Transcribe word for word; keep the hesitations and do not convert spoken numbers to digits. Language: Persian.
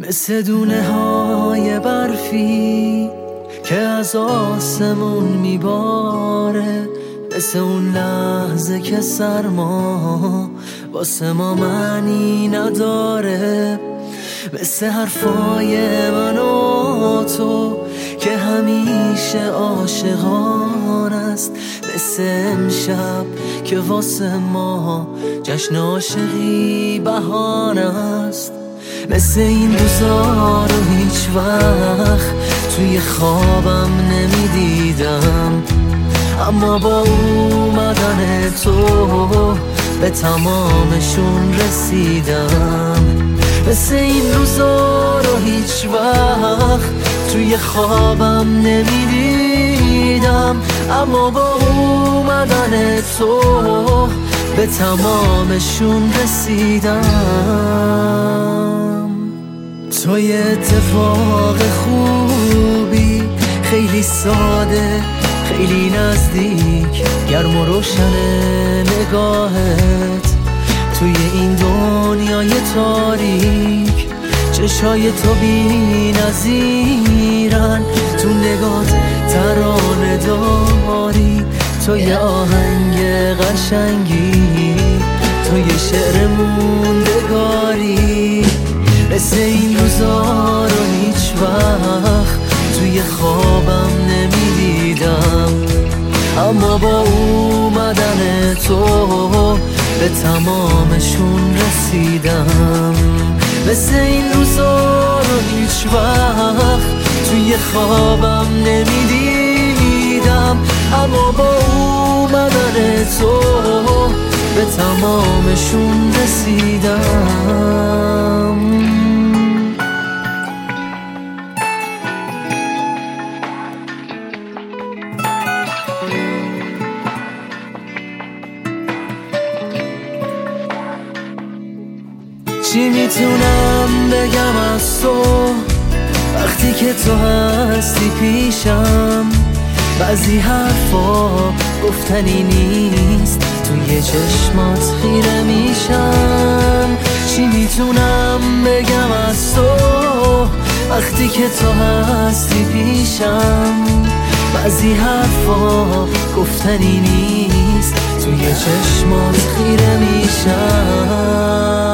مثل دونه های برفی که از آسمون میباره، مثل اون لحظه که سرما واسه ما معنی نداره، مثل حرفای من و تو که همیشه عاشقان است، مثل امشب که واسه ما جشن عاشقی بهانه است، مثل این روزا رو هیچ وقت توی خوابم نمیدیدم، اما با اومدن تو به تمامشون رسیدم. مثل این روزا رو هیچ وقت توی خوابم نمیدیدم، اما با اومدن تو به تمامشون رسیدم. تو یه اتفاق خوبی، خیلی ساده، خیلی نزدیک، گرم و روشن نگاهت توی این دنیای تاریک، چشای تو بی نظیرن، تو نگات ترانه داری، تو یه آهنگ قشنگی، تو یه شعر موندگاری. مثل این روزا رو هیچ وقت توی خوابم نمیدیدم، اما با اومدن تو به تمامشون رسیدم. مثل این روزا رو هیچ وقت توی خوابم نمیدیدم، اما با اومدن تو به تمامشون رسیدم. چی میتونم بگم از تو وقتی که تو هستی پیشم؟ بعضی حرفا گفتنی نیست، توی چشمات خیره میشم. چی میتونم بگم از تو وقتی که تو هستی پیشم؟ بعضی حرفا گفتنی نیست، توی چشمات خیره میشم.